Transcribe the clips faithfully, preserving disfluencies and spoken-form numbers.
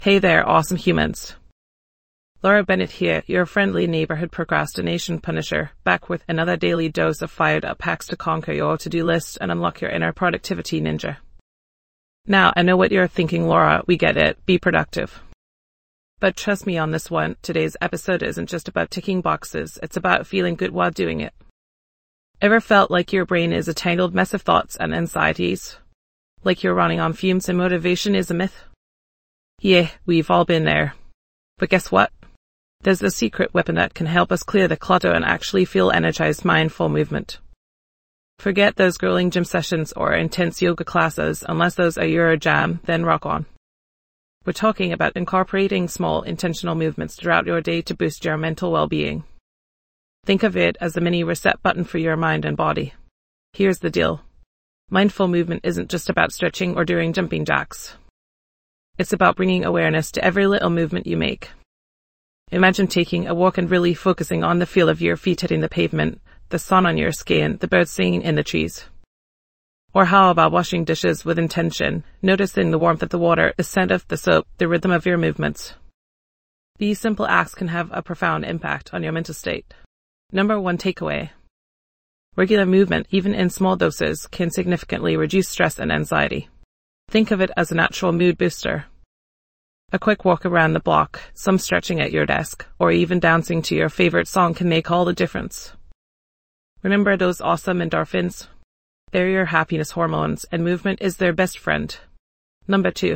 Hey there, awesome humans. Laura Bennett here, your friendly neighborhood procrastination punisher, back with another daily dose of fired-up hacks to conquer your to-do list and unlock your inner productivity ninja. Now, I know what you're thinking, Laura, we get it, be productive. But trust me on this one, today's episode isn't just about ticking boxes, it's about feeling good while doing it. Ever felt like your brain is a tangled mess of thoughts and anxieties? Like you're running on fumes and motivation is a myth? Yeah, we've all been there. But guess what? There's a secret weapon that can help us clear the clutter and actually feel energized mindful movement. Forget those grueling gym sessions or intense yoga classes, unless those are your jam, then rock on. We're talking about incorporating small, intentional movements throughout your day to boost your mental well-being. Think of it as a mini reset button for your mind and body. Here's the deal. Mindful movement isn't just about stretching or doing jumping jacks. It's about bringing awareness to every little movement you make. Imagine taking a walk and really focusing on the feel of your feet hitting the pavement, the sun on your skin, the birds singing in the trees. Or how about washing dishes with intention, noticing the warmth of the water, the scent of the soap, the rhythm of your movements. These simple acts can have a profound impact on your mental state. Number one takeaway. Regular movement, even in small doses, can significantly reduce stress and anxiety. Think of it as a natural mood booster. A quick walk around the block, some stretching at your desk, or even dancing to your favorite song can make all the difference. Remember those awesome endorphins? They're your happiness hormones, and movement is their best friend. Number two.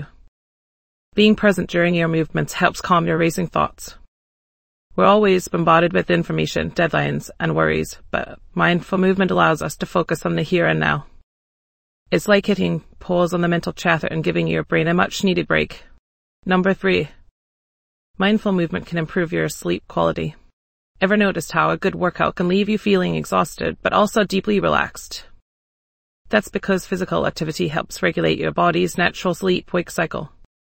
Being present during your movements helps calm your racing thoughts. We're always bombarded with information, deadlines, and worries, but mindful movement allows us to focus on the here and now. It's like hitting pause on the mental chatter and giving your brain a much-needed break. Number three. Mindful movement can improve your sleep quality. Ever noticed how a good workout can leave you feeling exhausted, but also deeply relaxed? That's because physical activity helps regulate your body's natural sleep-wake cycle.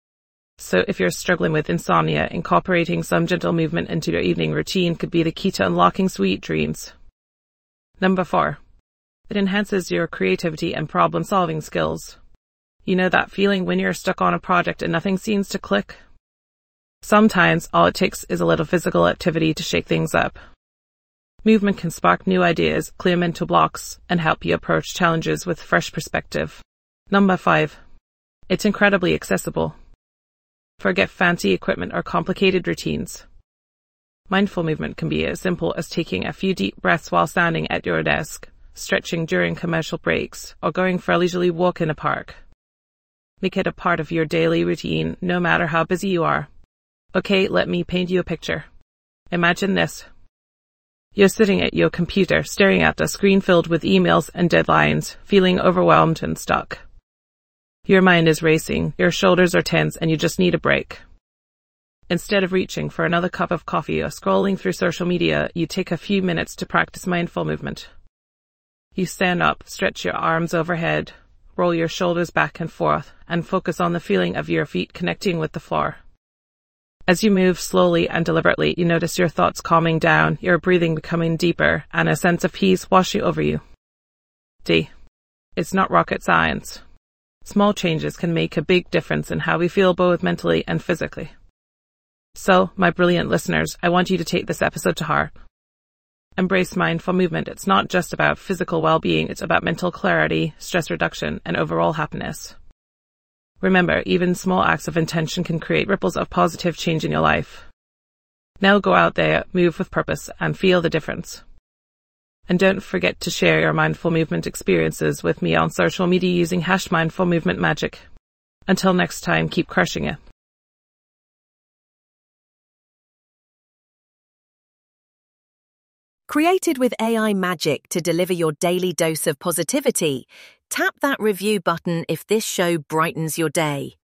So if you're struggling with insomnia, incorporating some gentle movement into your evening routine could be the key to unlocking sweet dreams. Number four. It enhances your creativity and problem-solving skills. You know that feeling when you're stuck on a project and nothing seems to click? Sometimes all it takes is a little physical activity to shake things up. Movement can spark new ideas, clear mental blocks, and help you approach challenges with fresh perspective. Number five. It's incredibly accessible. Forget fancy equipment or complicated routines. Mindful movement can be as simple as taking a few deep breaths while standing at your desk, stretching during commercial breaks, or going for a leisurely walk in a park. Make it a part of your daily routine, no matter how busy you are. Okay, let me paint you a picture. Imagine this. You're sitting at your computer, staring at a screen filled with emails and deadlines, feeling overwhelmed and stuck. Your mind is racing, your shoulders are tense, and you just need a break. Instead of reaching for another cup of coffee or scrolling through social media, you take a few minutes to practice mindful movement. You stand up, stretch your arms overhead, roll your shoulders back and forth, and focus on the feeling of your feet connecting with the floor. As you move slowly and deliberately, you notice your thoughts calming down, your breathing becoming deeper, and a sense of peace washing over you. D. It's not rocket science. Small changes can make a big difference in how we feel both mentally and physically. So, my brilliant listeners, I want you to take this episode to heart. Embrace mindful movement. It's not just about physical well-being, it's about mental clarity, stress reduction, and overall happiness. Remember, even small acts of intention can create ripples of positive change in your life. Now go out there, move with purpose, and feel the difference. And don't forget to share your mindful movement experiences with me on social media using hash mindful movement magic. Until next time, keep crushing it. Created with A I magic to deliver your daily dose of positivity, tap that review button if this show brightens your day.